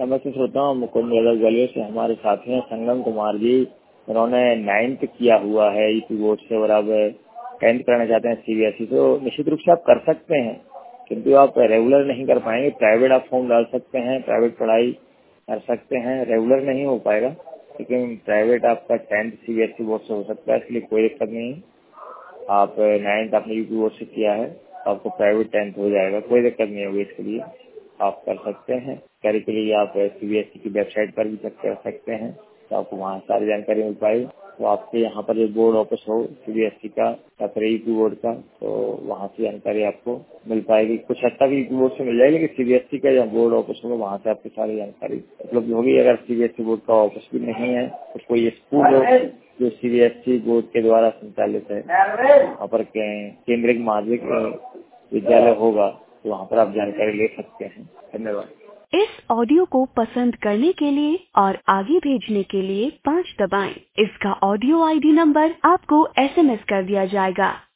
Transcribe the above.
नमस्ते श्रोताओं, मुकुंद यादव ग्वालियर से हमारे साथी हैं संगम कुमार जी। उन्होंने 9th किया हुआ है ईपी बोर्ड से और अब 10th करना चाहते हैं सीबीएसई। तो निश्चित रूप से आप कर सकते हैं, किंतु आप रेगुलर नहीं कर पाएंगे। प्राइवेट आप फॉर्म डाल सकते हैं, प्राइवेट पढ़ाई कर सकते हैं, रेगुलर नहीं हो पाएगा, लेकिन प्राइवेट आपका 10th सीबीएसई बोर्ड से हो सकता है, इसलिए कोई दिक्कत नहीं है। आप 9th आपने यूपी बोर्ड से किया है, आपको प्राइवेट 10th हो जाएगा, कोई दिक्कत नहीं होगी। इसके लिए आप कर सकते हैं। करे के लिए आप सीबीएसई की वेबसाइट पर भी चेक कर सकते हैं, तो आपको वहाँ सारी जानकारी मिल पाएगी। तो आपके यहाँ पर जो बोर्ड ऑफिस हो सीबीएसई का या फिर यूपी बोर्ड का, तो वहाँ से जानकारी आपको मिल पाएगी। कुछ हद तक यूपी बोर्ड से मिल जाएगी, लेकिन सीबीएसई का जो बोर्ड ऑफिस होगा वहाँ से आपकी सारी जानकारी उपलब्ध होगी। अगर सीबीएसई बोर्ड का ऑफिस भी नहीं है तो कोई स्कूल हो जो सीबीएसई बोर्ड के द्वारा संचालित है, वहाँ पर केंद्रीय माध्यमिक विद्यालय होगा, तो वहाँ पर आप जानकारी ले सकते हैं। धन्यवाद। इस ऑडियो को पसंद करने के लिए और आगे भेजने के लिए 5 दबाएं। इसका ऑडियो आईडी नंबर आपको एसएमएस कर दिया जाएगा।